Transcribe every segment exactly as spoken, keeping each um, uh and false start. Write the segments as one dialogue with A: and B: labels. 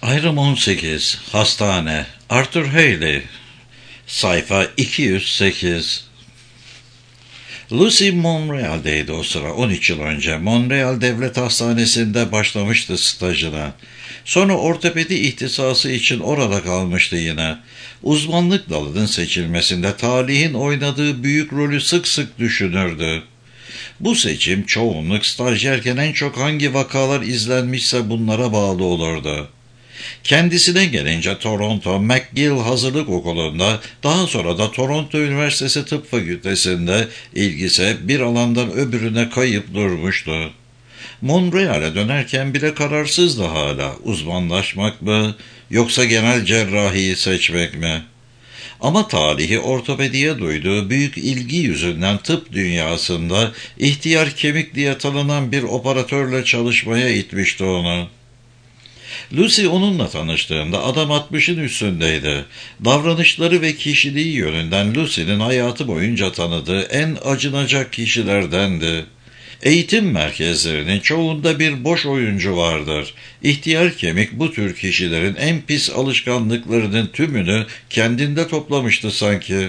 A: Ayrım on sekiz. Hastane. Arthur Haley. Sayfa iki yüz sekiz. Lucy Montreal'deydi o sıra. on üç yıl önce Montreal Devlet Hastanesi'nde başlamıştı stajına. Sonra ortopedi ihtisası için orada kalmıştı yine. Uzmanlık dalının seçilmesinde talihin oynadığı büyük rolü sık sık düşünürdü. Bu seçim çoğunluk stajyerken en çok hangi vakalar izlenmişse bunlara bağlı olurdu. Kendisine gelince Toronto McGill Hazırlık Okulu'nda, daha sonra da Toronto Üniversitesi Tıp Fakültesi'nde ilgisi bir alandan öbürüne kayıp durmuştu. Montreal'e dönerken bile kararsızdı hala, uzmanlaşmak mı yoksa genel cerrahiyi seçmek mi? Ama talihi ortopediye duyduğu büyük ilgi yüzünden tıp dünyasında ihtiyar kemik diye tanınan bir operatörle çalışmaya itmişti onu. Lucy onunla tanıştığında adam altmışın üstündeydi. Davranışları ve kişiliği yönünden Lucy'nin hayatı boyunca tanıdığı en acınacak kişilerdendi. Eğitim merkezlerinin çoğunda bir boş oyuncu vardır. İhtiyar kemik bu tür kişilerin en pis alışkanlıklarının tümünü kendinde toplamıştı sanki.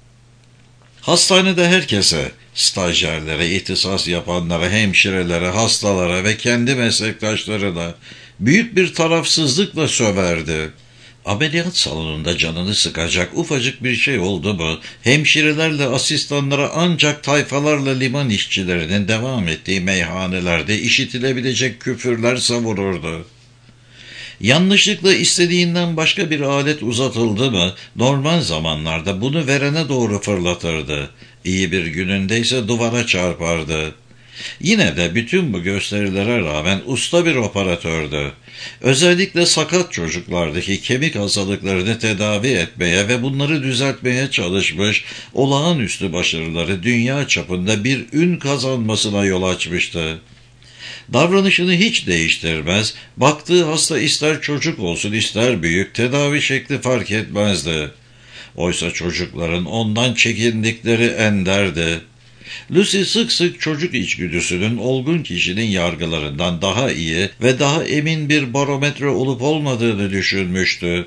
A: Hastanede herkese, stajyerlere, ihtisas yapanlara, hemşirelere, hastalara ve kendi meslektaşlarına büyük bir tarafsızlıkla söverdi. Ameliyat salonunda canını sıkacak ufacık bir şey oldu mu, hemşirelerle asistanlara ancak tayfalarla liman işçilerinin devam ettiği meyhanelerde işitilebilecek küfürler savururdu. Yanlışlıkla istediğinden başka bir alet uzatıldı mı, normal zamanlarda bunu verene doğru fırlatırdı. İyi bir günündeyse duvara çarpardı. Yine de bütün bu gösterilere rağmen usta bir operatördü. Özellikle sakat çocuklardaki kemik hastalıklarını tedavi etmeye ve bunları düzeltmeye çalışmış, olağanüstü başarıları dünya çapında bir ün kazanmasına yol açmıştı. Davranışını hiç değiştirmez, baktığı hasta ister çocuk olsun ister büyük, tedavi şekli fark etmezdi. Oysa çocukların ondan çekindikleri enderdi. Lucy sık sık çocuk içgüdüsünün olgun kişinin yargılarından daha iyi ve daha emin bir barometre olup olmadığını düşünmüştü.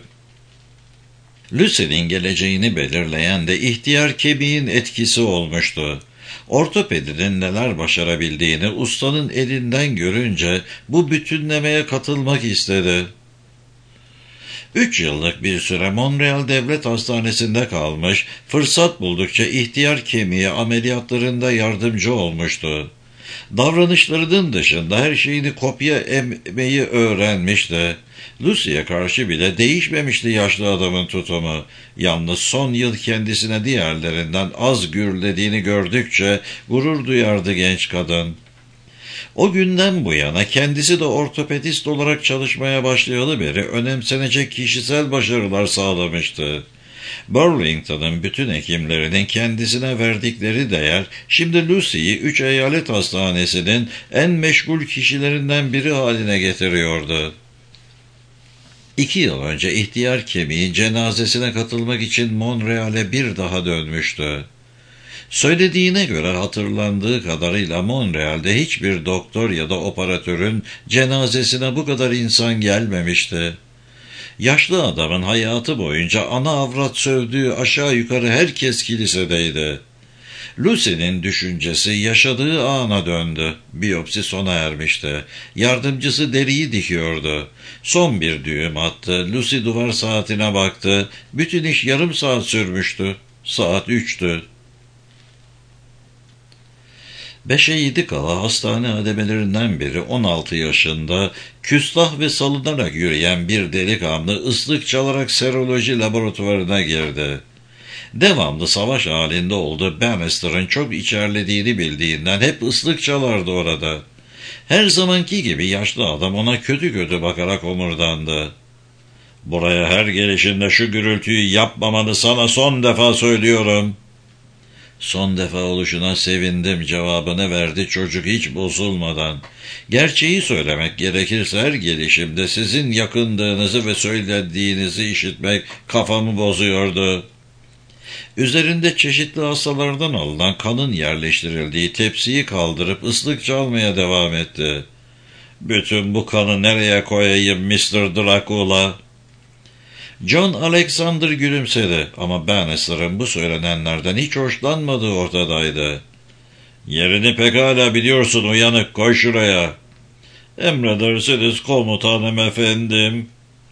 A: Lucy'nin geleceğini belirleyen de ihtiyar kemiğin etkisi olmuştu. Ortopedinin neler başarabildiğini ustanın elinden görünce bu bütünlemeye katılmak istedi. Üç yıllık bir süre Montreal Devlet Hastanesi'nde kalmış, fırsat buldukça ihtiyar kemiği ameliyatlarında yardımcı olmuştu. Davranışlarının dışında her şeyini kopya etmeyi öğrenmişti. Lucy'ye karşı bile değişmemişti yaşlı adamın tutumu. Yalnız son yıl kendisine diğerlerinden az gürlediğini gördükçe gurur duyardı genç kadın. O günden bu yana kendisi de ortopedist olarak çalışmaya başlayalı beri önemsenecek kişisel başarılar sağlamıştı. Burlington'ın bütün hekimlerinin kendisine verdikleri değer, şimdi Lucy'yi üç eyalet hastanesinin en meşgul kişilerinden biri haline getiriyordu. İki yıl önce ihtiyar kemiğin cenazesine katılmak için Montreal'e bir daha dönmüştü. Söylediğine göre hatırlandığı kadarıyla Montreal'de hiçbir doktor ya da operatörün cenazesine bu kadar insan gelmemişti. Yaşlı adamın hayatı boyunca ana avrat sövdüğü aşağı yukarı herkes kilisedeydi. Lucy'nin düşüncesi yaşadığı ana döndü. Biyopsi sona ermişti. Yardımcısı deriyi dikiyordu. Son bir düğüm attı. Lucy duvar saatine baktı. Bütün iş yarım saat sürmüştü. Saat üçtü. Beşe yedi kala hastane ademelerinden biri on altı yaşında, küstah ve salınarak yürüyen bir delikanlı ıslık çalarak seroloji laboratuvarına girdi. Devamlı savaş halinde olduğu Bannister'ın çok içerlediğini bildiğinden hep ıslık çalardı orada. Her zamanki gibi yaşlı adam ona kötü kötü bakarak omurdandı. "Buraya her gelişinde şu gürültüyü yapmamanı sana son defa söylüyorum." "Son defa oluşuna sevindim," cevabını verdi çocuk hiç bozulmadan. "Gerçeği söylemek gerekirse her gelişimde sizin yakındığınızı ve söylediğinizi işitmek kafamı bozuyordu." Üzerinde çeşitli hastalardan alınan kanın yerleştirildiği tepsiyi kaldırıp ıslık çalmaya devam etti. Bütün bu kanı nereye koyayım mister Dracula? John Alexander gülümsedi ama Bannister'ın bu söylenenlerden hiç hoşlanmadığı ortadaydı. Yerini pekala biliyorsun uyanık, koy şuraya. Emredersiniz komutanım efendim.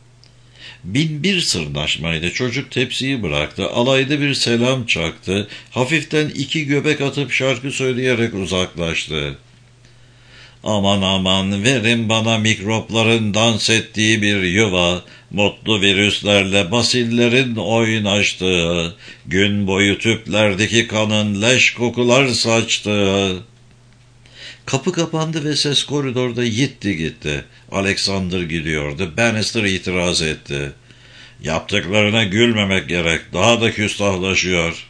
A: Bin bir sırnaşmaydı. Çocuk tepsiyi bıraktı. Alayda bir selam çaktı. Hafiften iki göbek atıp şarkı söyleyerek uzaklaştı. Aman aman verin bana mikropların dans ettiği bir yuva, mutlu virüslerle basillerin oynaştığı, gün boyu tüplerdeki kanın leş kokular saçtığı. Kapı kapandı ve ses koridorda gitti gitti. Alexander gülüyordu. Bannister itiraz etti. Yaptıklarına gülmemek gerek. Daha da küstahlaşıyor.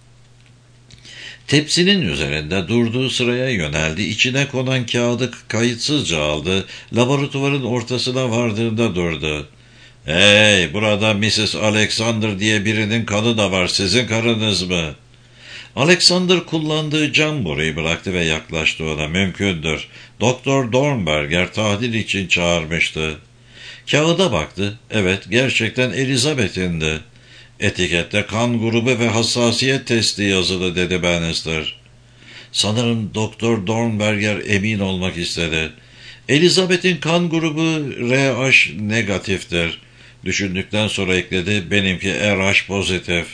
A: Tepsinin üzerinde durduğu sıraya yöneldi. İçine konan kağıdı kayıtsızca aldı. Laboratuvarın ortasına vardığında durdu. Hey, burada missus Alexander diye birinin kanı da var. Sizin karınız mı? Alexander kullandığı cam boruyu bıraktı ve yaklaştı ona. Mümkündür. Doktor Dornberger tahlil için çağırmıştı. Kağıda baktı. Evet, gerçekten Elizabeth'indi. Etikette kan grubu ve hassasiyet testi yazılı dedi Bannister. Sanırım Doktor Dornberger emin olmak istedi. Elizabeth'in kan grubu R H negatiftir. Düşündükten sonra ekledi. Benimki R H pozitif.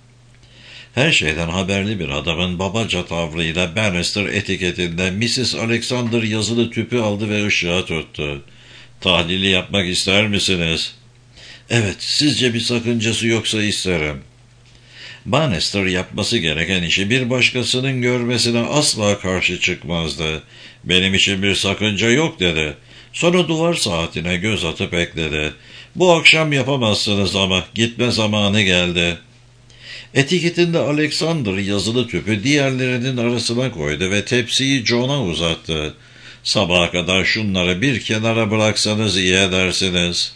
A: Her şeyden haberli bir adamın babaca tavrıyla Bannister etiketinde missus Alexander yazılı tüpü aldı ve ışığa tuttu. Tahlili yapmak ister misiniz? Evet, sizce bir sakıncası yoksa isterim. Bannister yapması gereken işi bir başkasının görmesine asla karşı çıkmazdı. Benim için bir sakınca yok dedi. Sonra duvar saatine göz atıp ekledi. Bu akşam yapamazsınız ama gitme zamanı geldi. Etiketinde Alexander yazılı tüpü diğerlerinin arasına koydu ve tepsiyi John'a uzattı. Sabaha kadar şunları bir kenara bıraksanız iyi edersiniz.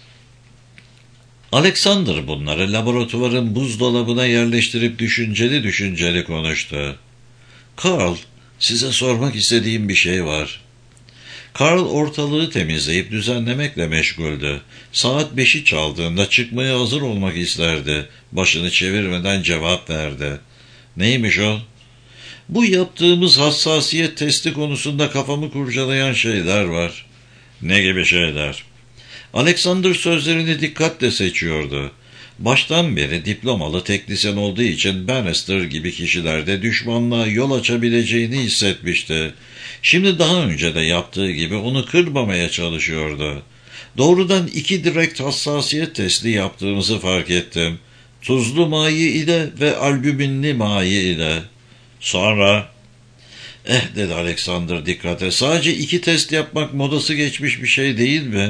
A: Alexander bunları laboratuvarın buzdolabına yerleştirip düşünceli düşünceli konuştu. Carl, size sormak istediğim bir şey var. Carl ortalığı temizleyip düzenlemekle meşguldü. Saat beşi çaldığında çıkmaya hazır olmak isterdi. Başını çevirmeden cevap verdi. Neymiş o? Bu yaptığımız hassasiyet testi konusunda kafamı kurcalayan şeyler var. Ne gibi şeyler? Alexander sözlerini dikkatle seçiyordu. Baştan beri diplomalı teknisyen olduğu için Bannister gibi kişilerde düşmanlığa yol açabileceğini hissetmişti. Şimdi daha önce de yaptığı gibi onu kırmamaya çalışıyordu. Doğrudan iki direkt hassasiyet testi yaptığımızı fark ettim. Tuzlu mayi ile ve albüminli mayi ile. Sonra... Eh dedi Alexander dikkate, sadece iki test yapmak modası geçmiş bir şey değil mi?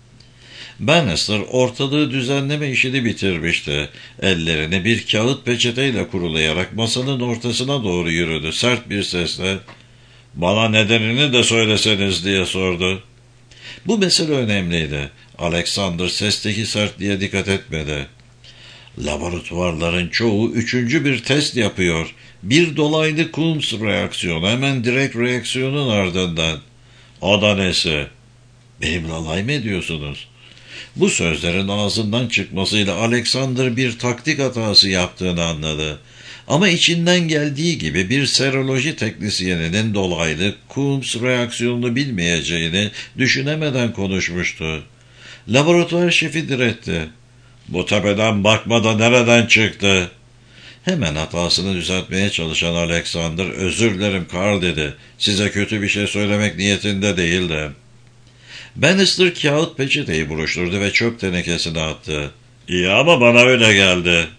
A: Bannister ortalığı düzenleme işini bitirmişti. Ellerini bir kağıt peçeteyle kurulayarak masanın ortasına doğru yürüdü. Sert bir sesle, ''Bana nedenini de söyleseniz'' diye sordu. Bu mesele önemliydi. Alexander sesteki sertliğe dikkat etmedi. ''Laboratuvarların çoğu üçüncü bir test yapıyor. Bir dolaylı Coombs reaksiyonu, hemen direkt reaksiyonun ardından.'' ''O da nesi?'' ''Benimle alay mı ediyorsunuz?'' Bu sözlerin ağzından çıkmasıyla Alexander bir taktik hatası yaptığını anladı. Ama içinden geldiği gibi bir seroloji teknisyeninin dolaylı Coombs reaksiyonunu bilmeyeceğini düşünemeden konuşmuştu. Laboratuvar şefi diretti. ''Bu tepeden bakmada nereden çıktı?'' Hemen hatasını düzeltmeye çalışan Alexander, ''Özür dilerim Carl'' dedi. ''Size kötü bir şey söylemek niyetinde değildim.'' Bannister kağıt peçeteyi buruşturdu ve çöp tenekesine attı. ''İyi ama bana öyle geldi.''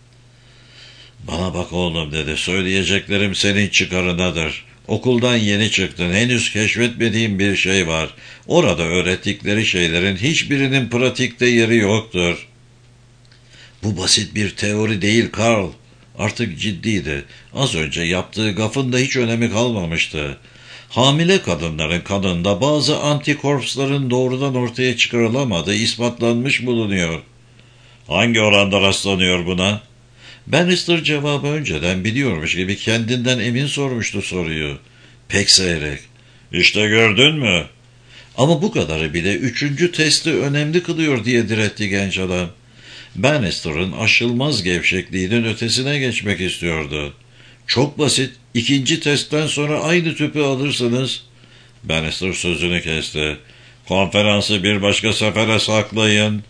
A: ''Bana bak oğlum'' dedi. ''Söyleyeceklerim senin çıkarınadır. Okuldan yeni çıktın. Henüz keşfetmediğin bir şey var. Orada öğrettikleri şeylerin hiçbirinin pratikte yeri yoktur.'' ''Bu basit bir teori değil Carl.'' Artık ciddiydi. Az önce yaptığı gafın da hiç önemi kalmamıştı. Hamile kadınların kanında bazı antikorpsların doğrudan ortaya çıkarılamadığı ispatlanmış bulunuyor. Hangi oranda rastlanıyor buna? Bannister cevabı önceden biliyormuş gibi kendinden emin sormuştu soruyu. Pek seyrek. İşte gördün mü? Ama bu kadarı bile üçüncü testi önemli kılıyor diye diretti genç adam. Bannister'ın aşılmaz gevşekliğinin ötesine geçmek istiyordu. Çok basit. İkinci testten sonra aynı tüpü alırsınız. Bannister sözünü kesti. Konferansı bir başka sefere saklayın.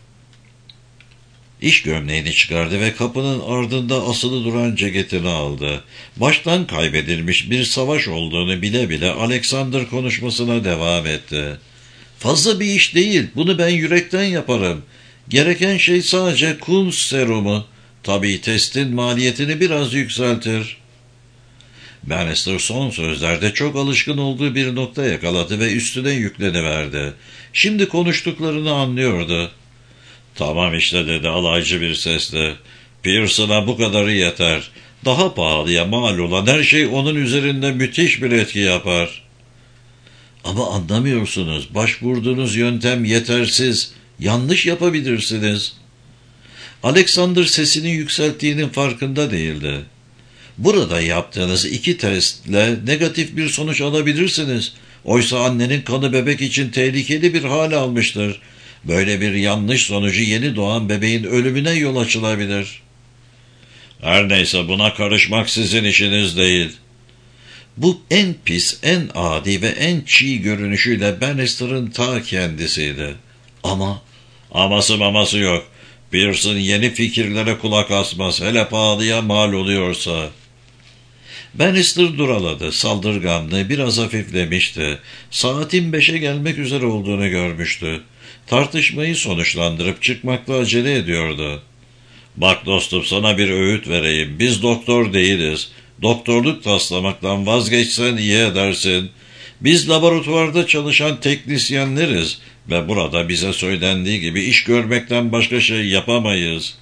A: İş gömleğini çıkardı ve kapının ardında asılı duran ceketini aldı. Baştan kaybedilmiş bir savaş olduğunu bile bile Alexander konuşmasına devam etti. Fazla bir iş değil, bunu ben yürekten yaparım. Gereken şey sadece Kunz serumu. Tabii testin maliyetini biraz yükseltir. Bannister son sözlerde çok alışkın olduğu bir nokta yakaladı ve üstüne yükleniverdi. Şimdi konuştuklarını anlıyordu. Tamam işte dedi alaycı bir sesle. Pearson'a bu kadarı yeter. Daha pahalıya mal olan her şey onun üzerinde müthiş bir etki yapar. Ama anlamıyorsunuz. Başvurduğunuz yöntem yetersiz. Yanlış yapabilirsiniz. Alexander sesini yükselttiğinin farkında değildi. Burada yaptığınız iki testle negatif bir sonuç alabilirsiniz. Oysa annenin kanı bebek için tehlikeli bir hal almıştır. Böyle bir yanlış sonucu yeni doğan bebeğin ölümüne yol açılabilir. Her neyse buna karışmak sizin işiniz değil. Bu en pis, en adi ve en çiğ görünüşüyle Bannister'ın ta kendisiydi. Ama, aması maması yok. Pearson yeni fikirlere kulak asmaz, hele pahalıya mal oluyorsa. Bannister duraladı, saldırganlığı biraz hafiflemişti. Saatin beşe gelmek üzere olduğunu görmüştü. Tartışmayı sonuçlandırıp çıkmakla acele ediyordu. Bak dostum sana bir öğüt vereyim. Biz doktor değiliz. Doktorluk taslamaktan vazgeçsen iyi edersin. Biz laboratuvarda çalışan teknisyenleriz ve burada bize söylendiği gibi iş görmekten başka şey yapamayız.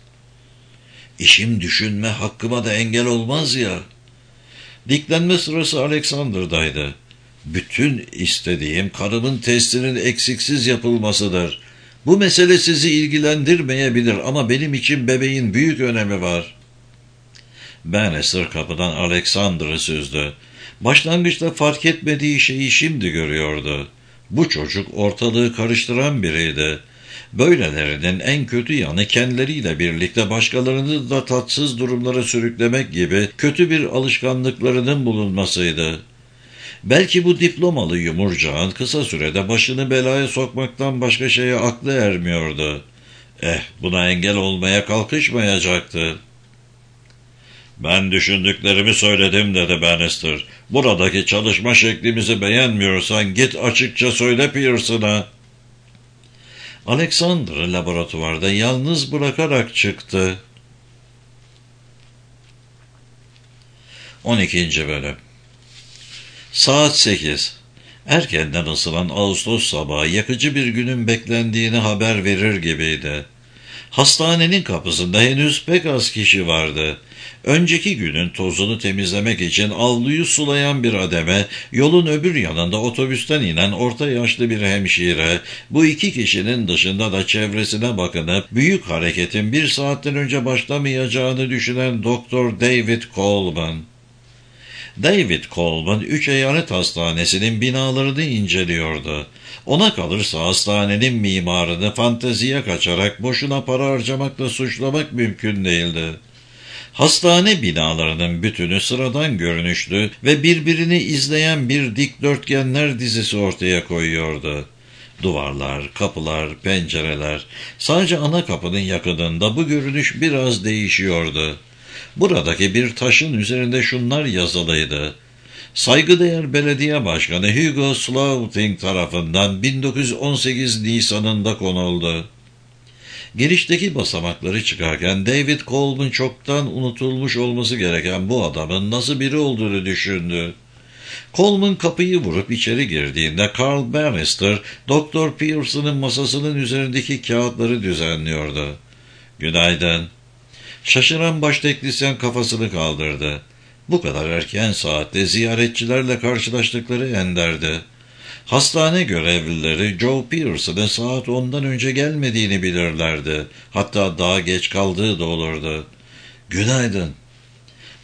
A: İşim düşünme hakkıma da engel olmaz ya. Diklenme sırası Alexander'daydı. Bütün istediğim karımın testinin eksiksiz yapılmasıdır. Bu mesele sizi ilgilendirmeyebilir ama benim için bebeğin büyük önemi var. Bannister kapıdan Alexander'ı süzdü. Başlangıçta fark etmediği şeyi şimdi görüyordu. Bu çocuk ortalığı karıştıran biriydi. Böylelerinin en kötü yanı kendileriyle birlikte başkalarını da tatsız durumlara sürüklemek gibi kötü bir alışkanlıklarının bulunmasıydı. Belki bu diplomalı yumurcağın kısa sürede başını belaya sokmaktan başka şeye aklı ermiyordu. Eh, buna engel olmaya kalkışmayacaktı. Ben düşündüklerimi söyledim dedi Bannister. Buradaki çalışma şeklimizi beğenmiyorsan git açıkça söyle Pearson'a. Alexander'ı laboratuvarda yalnız bırakarak çıktı. on ikinci bölüm. Saat sekiz. Erkenden ısınan Ağustos sabahı yakıcı bir günün beklendiğini haber verir gibiydi. Hastanenin kapısında henüz pek az kişi vardı. Önceki günün tozunu temizlemek için avluyu sulayan bir ademe, yolun öbür yanında otobüsten inen orta yaşlı bir hemşire, bu iki kişinin dışında da çevresine bakınıp büyük hareketin bir saatten önce başlamayacağını düşünen Doktor David Coleman. David Coleman, üç eyalet hastanesinin binalarını inceliyordu. Ona kalırsa hastanenin mimarını fanteziye kaçarak boşuna para harcamakla suçlamak mümkün değildi. Hastane binalarının bütünü sıradan görünüşlü ve birbirini izleyen bir dikdörtgenler dizisi ortaya koyuyordu. Duvarlar, kapılar, pencereler, sadece ana kapının yakınında bu görünüş biraz değişiyordu. Buradaki bir taşın üzerinde şunlar yazılıydı. Saygıdeğer Belediye Başkanı Hugo Slaughting tarafından bin dokuz yüz on sekiz Nisan'ında konuldu. Girişteki basamakları çıkarken David Coleman çoktan unutulmuş olması gereken bu adamın nasıl biri olduğunu düşündü. Coleman kapıyı vurup içeri girdiğinde Carl Bannister, Doktor Pearson'ın masasının üzerindeki kağıtları düzenliyordu. "Günaydın." Şaşıran baş teknisyen kafasını kaldırdı. Bu kadar erken saatte ziyaretçilerle karşılaştıkları enderdi. Hastane görevlileri Joe Pearson'ın saat ondan önce gelmediğini bilirlerdi. Hatta daha geç kaldığı da olurdu. "Günaydın."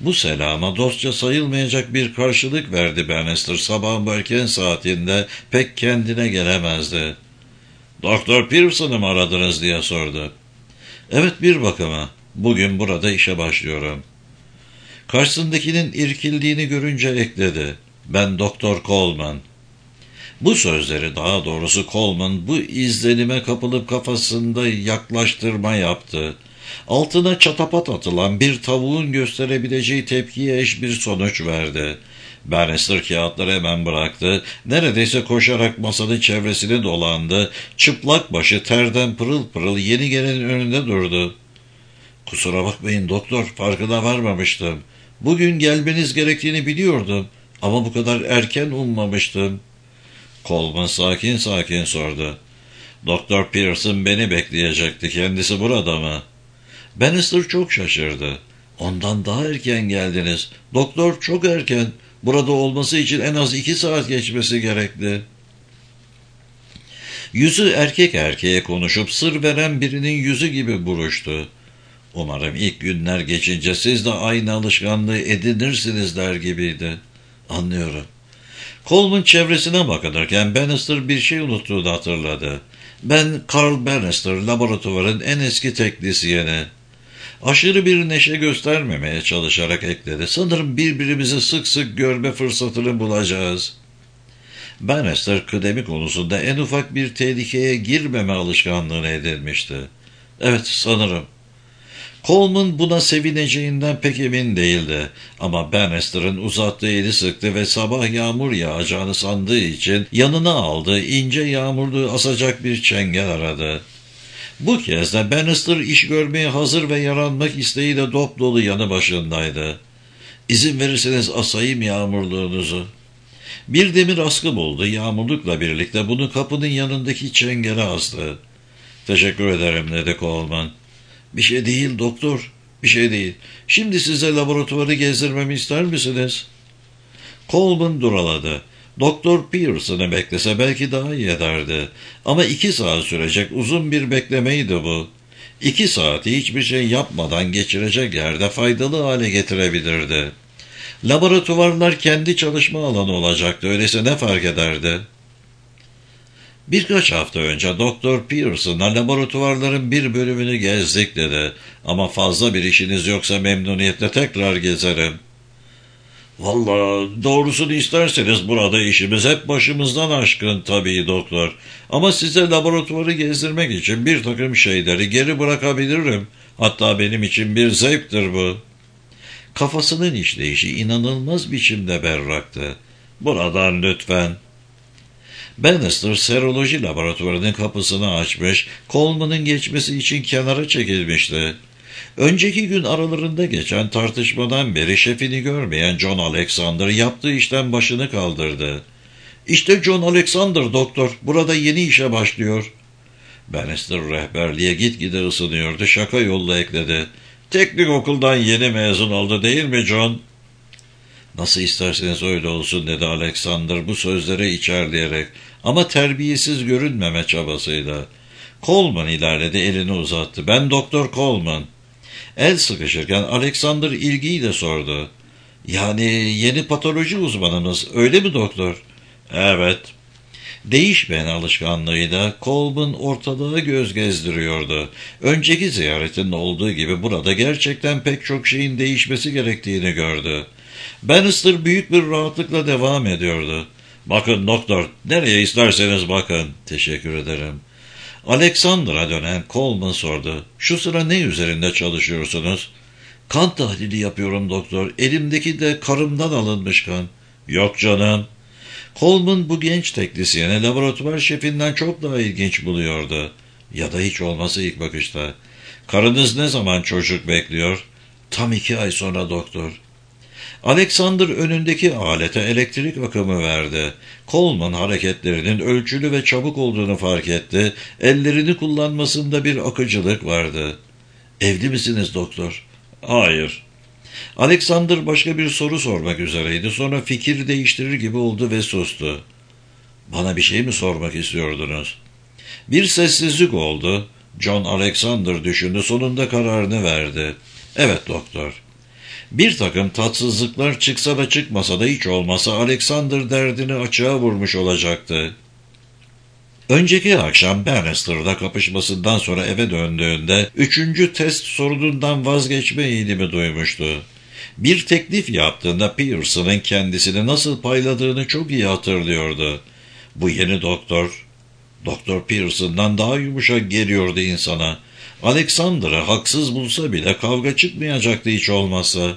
A: Bu selama dostça sayılmayacak bir karşılık verdi Bannister. Sabahın erken saatinde pek kendine gelemezdi. ''Doktor Pearson'ı mı aradınız?'' diye sordu. ''Evet, bir bakıma. Bugün burada işe başlıyorum.'' Karşısındakinin irkildiğini görünce ekledi. ''Ben Doktor Coleman.'' Bu sözleri, daha doğrusu Coleman bu izlenime kapılıp kafasında yaklaştırma yaptı. Altına çatapat atılan bir tavuğun gösterebileceği tepkiye eş bir sonuç verdi. Bannister kağıtları hemen bıraktı. Neredeyse koşarak masanın çevresini dolandı. Çıplak başı terden pırıl pırıl yeni gelenin önünde durdu. ''Kusura bakmayın doktor, farkına varmamıştım. Bugün gelmeniz gerektiğini biliyordum ama bu kadar erken ummamıştım.'' Coleman sakin sakin sordu. ''Doktor Pearson beni bekleyecekti. Kendisi burada mı?'' Bannister çok şaşırdı. ''Ondan daha erken geldiniz. Doktor çok erken. Burada olması için en az iki saat geçmesi gerekli.'' Yüzü erkek erkeğe konuşup sır veren birinin yüzü gibi buruştu. ''Umarım ilk günler geçince siz de aynı alışkanlığı edinirsiniz.'' der gibiydi. ''Anlıyorum.'' Coleman çevresine bakınırken Bannister bir şey unuttuğunu hatırladı. ''Ben Carl Bannister, laboratuvarın en eski teknisyeni.'' Aşırı bir neşe göstermemeye çalışarak ekledi. ''Sanırım birbirimizi sık sık görme fırsatını bulacağız.'' Bannister kıdemi konusunda en ufak bir tehlikeye girmeme alışkanlığını edinmişti. ''Evet, sanırım.'' Coleman buna sevineceğinden pek emin değildi ama Bannister'ın uzattığı eli sıktı ve sabah yağmur yağacağını sandığı için yanına aldığı ince yağmurluğu asacak bir çengel aradı. Bu kez de Bannister iş görmeye hazır ve yaranmak isteğiyle dop dolu yanı başındaydı. ''İzin verirseniz asayım yağmurluğunuzu.'' Bir demir askı buldu. Yağmurlukla birlikte bunu kapının yanındaki çengele astı. ''Teşekkür ederim.'' dedi Coleman. ''Bir şey değil doktor, bir şey değil. Şimdi size laboratuvarı gezdirmemi ister misiniz?'' Coleman duraladı. Doktor Pearson'ı beklese belki daha iyi ederdi. Ama iki saat sürecek uzun bir beklemeydi bu. İki saati hiçbir şey yapmadan geçirecek yerde faydalı hale getirebilirdi. Laboratuvarlar kendi çalışma alanı olacaktı, öyleyse ne fark ederdi? Birkaç hafta önce Doktor Pearson'a laboratuvarların bir bölümünü gezdik dedi. Ama fazla bir işiniz yoksa memnuniyetle tekrar gezerim. Vallahi doğrusunu isterseniz burada işimiz hep başımızdan aşkın tabii doktor. Ama size laboratuvarı gezdirmek için bir takım şeyleri geri bırakabilirim. Hatta benim için bir zevktir bu. Kafasının işleyişi inanılmaz biçimde berraktı. Buradan lütfen. Bannister seroloji laboratuvarının kapısını açmış, Coleman'ın geçmesi için kenara çekilmişti. Önceki gün aralarında geçen tartışmadan beri şefini görmeyen John Alexander yaptığı işten başını kaldırdı. ''İşte John Alexander doktor, burada yeni işe başlıyor.'' Bannister rehberliğe gitgide ısınıyordu, şaka yolla ekledi. ''Teknik okuldan yeni mezun oldu değil mi John?'' ''Nasıl isterseniz öyle olsun.'' dedi Alexander bu sözleri içerleyerek ama terbiyesiz görünmeme çabasıyla. Coleman ilerledi, elini uzattı. ''Ben Doktor Coleman.'' El sıkışırken Alexander ilgiyle sordu. ''Yani yeni patoloji uzmanınız, öyle mi doktor?'' ''Evet.'' Değişmeyen alışkanlığıyla Coleman ortalığı göz gezdiriyordu. Önceki ziyaretinde olduğu gibi burada gerçekten pek çok şeyin değişmesi gerektiğini gördü. Bannister büyük bir rahatlıkla devam ediyordu. ''Bakın doktor, nereye isterseniz bakın.'' ''Teşekkür ederim.'' Alexander'a dönen Coleman sordu. ''Şu sıra ne üzerinde çalışıyorsunuz?'' ''Kan tahlili yapıyorum doktor. Elimdeki de karımdan alınmış kan.'' ''Yok canım.'' Coleman bu genç teknisyeni laboratuvar şefinden çok daha ilginç buluyordu. Ya da hiç olmasa ilk bakışta. ''Karınız ne zaman çocuk bekliyor?'' ''Tam iki ay sonra doktor.'' Alexander önündeki alete elektrik akımı verdi. Coleman hareketlerinin ölçülü ve çabuk olduğunu fark etti. Ellerini kullanmasında bir akıcılık vardı. ''Evli misiniz doktor?'' ''Hayır.'' Alexander başka bir soru sormak üzereydi. Sonra fikir değiştirir gibi oldu ve sustu. ''Bana bir şey mi sormak istiyordunuz?'' Bir sessizlik oldu. John Alexander düşündü. Sonunda kararını verdi. ''Evet doktor.'' Bir takım tatsızlıklar çıksa da çıkmasa da hiç olmasa Alexander derdini açığa vurmuş olacaktı. Önceki akşam Bannister'da kapışmasından sonra eve döndüğünde üçüncü test sorunundan vazgeçme eğilimi duymuştu. Bir teklif yaptığında Pearson'ın kendisini nasıl payladığını çok iyi hatırlıyordu. Bu yeni doktor, Doktor Pearson'dan daha yumuşak geliyordu insana. Alexander'ı haksız bulsa bile kavga çıkmayacaktı hiç olmazsa.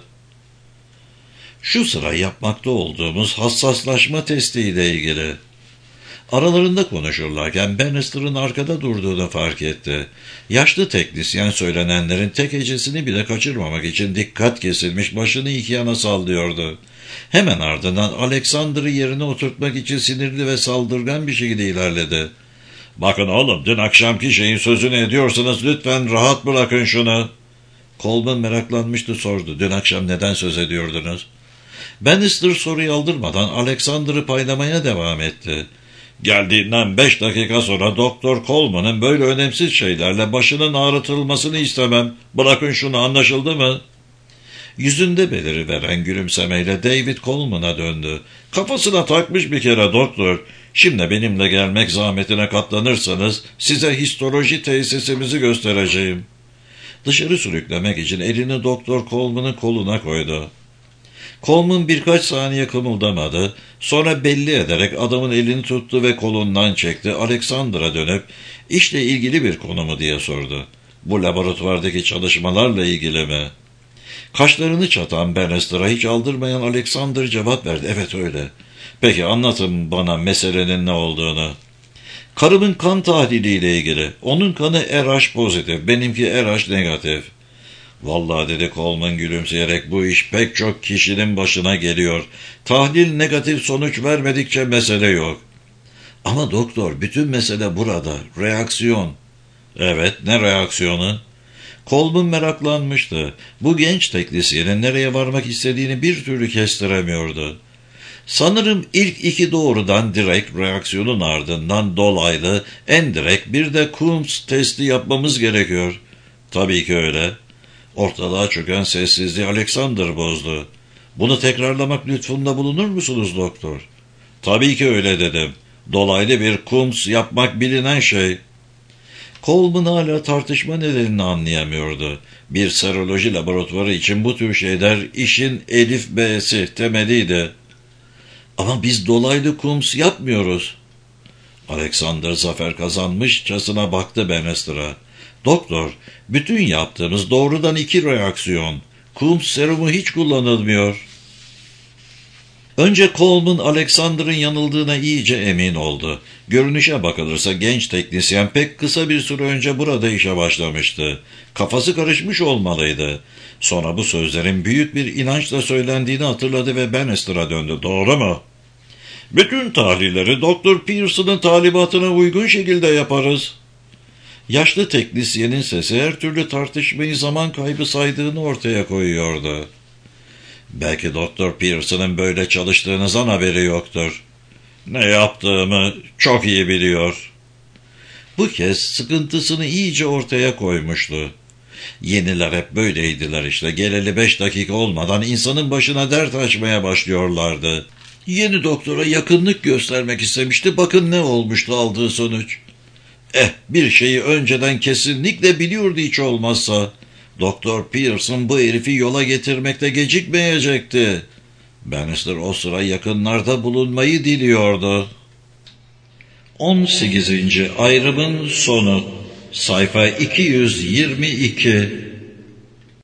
A: Şu sıra yapmakta olduğumuz hassaslaşma testiyle ilgili. Aralarında konuşurlarken Bannister'ın arkada durduğunu fark etti. Yaşlı teknisyen söylenenlerin tek hecesini bile kaçırmamak için dikkat kesilmiş başını iki yana sallıyordu. Hemen ardından Alexander'ı yerine oturtmak için sinirli ve saldırgan bir şekilde ilerledi. "Bakın oğlum, dün akşamki şeyin sözünü ediyorsanız lütfen rahat bırakın şunu." Coleman meraklanmıştı, sordu. "Dün akşam neden söz ediyordunuz?" Bannister soruyu aldırmadan Alexander'ı paylamaya devam etti. "Geldiğinden beş dakika sonra Doktor Coleman'ın böyle önemsiz şeylerle başının ağrıtılmasını istemem. Bırakın şunu, anlaşıldı mı?" Yüzünde beliriveren gülümsemeyle David Coleman'a döndü. "Kafasına takmış bir kere doktor. Şimdi benimle gelmek zahmetine katlanırsanız size histoloji tesisimizi göstereceğim." Dışarı sürüklemek için elini Doktor Coleman'ın koluna koydu. Coleman birkaç saniye kımıldamadı. Sonra belli ederek adamın elini tuttu ve kolundan çekti. Alexander'a dönüp "İşle ilgili bir konu mu?" diye sordu. "Bu laboratuvardaki çalışmalarla ilgili mi?" Kaşlarını çatan Bannister'a hiç aldırmayan Alexander cevap verdi. "Evet öyle." "Peki anlatın bana meselenin ne olduğunu." "Karımın kan tahliliyle ilgili. Onun kanı R H pozitif, benimki R H negatif." "Vallahi," dedi Coleman gülümseyerek, "bu iş pek çok kişinin başına geliyor. Tahlil negatif sonuç vermedikçe mesele yok." "Ama doktor, bütün mesele burada. Reaksiyon." "Evet, ne reaksiyonu?" Coleman meraklanmıştı. Bu genç teknisyenin nereye varmak istediğini bir türlü kestiremiyordu. "Sanırım ilk iki doğrudan direkt, reaksiyonun ardından dolaylı, endirekt, bir de Coombs testi yapmamız gerekiyor." "Tabii ki öyle." Ortalığa çöken sessizliği Alexander bozdu. "Bunu tekrarlamak lütfunda bulunur musunuz doktor?" "Tabii ki öyle," dedim. "Dolaylı bir Coombs yapmak bilinen şey." Coleman hala tartışma nedenini anlayamıyordu. Bir seroloji laboratuvarı için bu tür şeyler işin elif b'si, temeliydi. "Ama biz dolaylı Coombs yapmıyoruz." Alexander zafer kazanmışçasına baktı Bannister'a. "Doktor, bütün yaptığımız doğrudan iki reaksiyon. Coombs serumu hiç kullanılmıyor." Önce Coleman Alexander'ın yanıldığına iyice emin oldu. Görünüşe bakılırsa genç teknisyen pek kısa bir süre önce burada işe başlamıştı. Kafası karışmış olmalıydı. Sonra bu sözlerin büyük bir inançla söylendiğini hatırladı ve Bannister'a döndü. "Doğru mu?" "Bütün tahlilleri Doktor Pearson'ın talimatına uygun şekilde yaparız." Yaşlı teknisyenin sesi her türlü tartışmayı zaman kaybı saydığını ortaya koyuyordu. "Belki Doktor Pearson'ın böyle çalıştığınızdan haberi yoktur. Ne yaptığımı çok iyi biliyor." Bu kez sıkıntısını iyice ortaya koymuştu. Yeniler hep böyleydiler işte. Geleli beş dakika olmadan insanın başına dert açmaya başlıyorlardı. Yeni doktora yakınlık göstermek istemişti. Bakın ne olmuştu aldığı sonuç. Eh, bir şeyi önceden kesinlikle biliyordu hiç olmazsa. Doktor Pearson bu herifi yola getirmekte gecikmeyecekti. Bannister o sıra yakınlarda bulunmayı diliyordu. on sekizinci ayrımın sonu. Sayfa iki yüz yirmi iki.